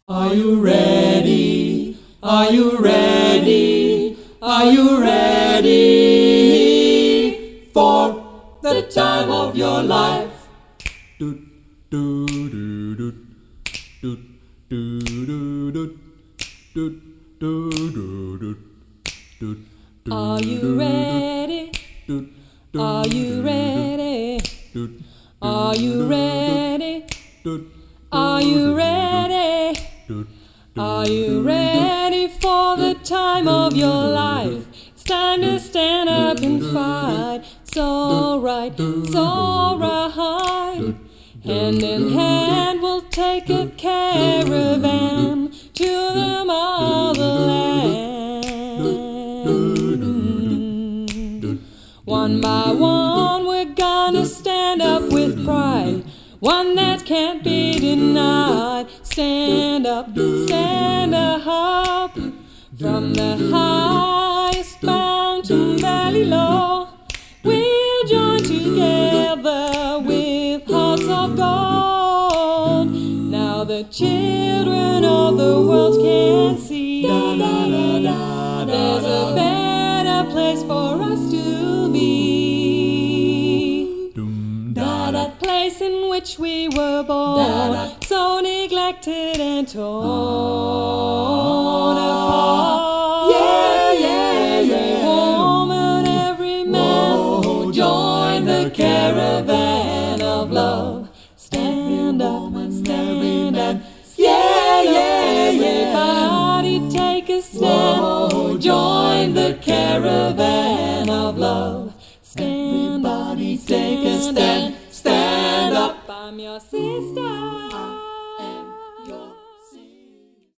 Are you ready? Are you ready? Are you ready for the time of your life? Are you ready? Are you ready? Are you ready? Are you ready? Are you ready for the time of your life? It's time to stand up and fight. So right, so right. Hand in hand we'll take a caravan to the motherland. One by one we're gonna stand up with pride, one that can't be denied. Stand up, stand up. From the highest mountain valley low, we'll join together with hearts of gold. Now the children of the world can see there's a better place for us to be. That place in which we were born, so neglected and torn apart. Every woman, every man, join the caravan of love. Stand up, stand up. Everybody take a stand. Join the caravan of love. Stand up, take a stand. Stand up. I'm your sister.